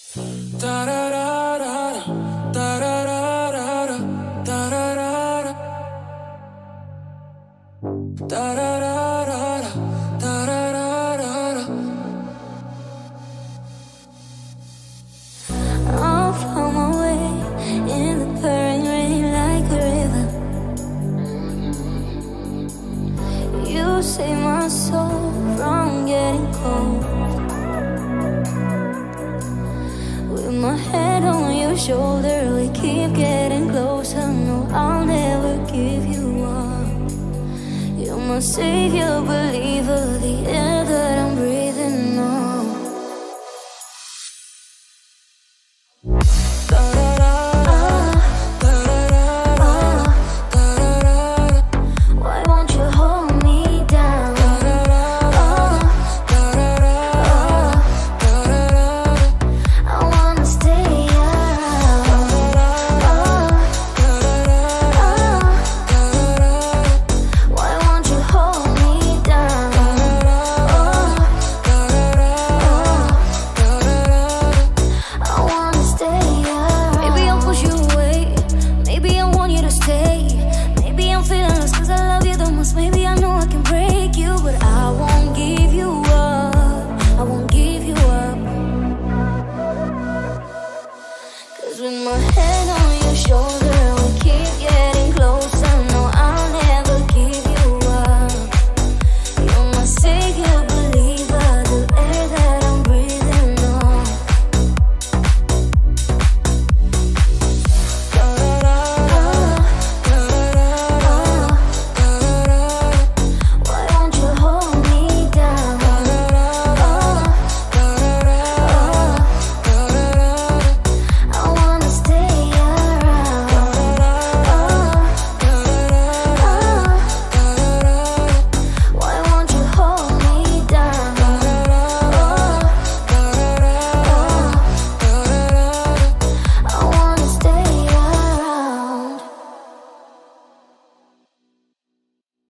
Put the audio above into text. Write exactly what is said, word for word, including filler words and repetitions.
Da da da da da da da da da da da da da da da da da da da da. I'll find my way in the pouring rain like a river. You save my soul from getting cold. With my head on your shoulder, we keep getting closer. No, I'll never give you up. You're my savior, believer, the air that I'm breathing.